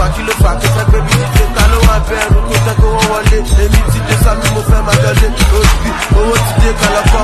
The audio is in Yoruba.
kilo fa ke fe gbe bi ti ta lo wa beru ko te ko won wọlé èmi ti dé sami mo fẹ́ máa lọlé obi owó ti dé kala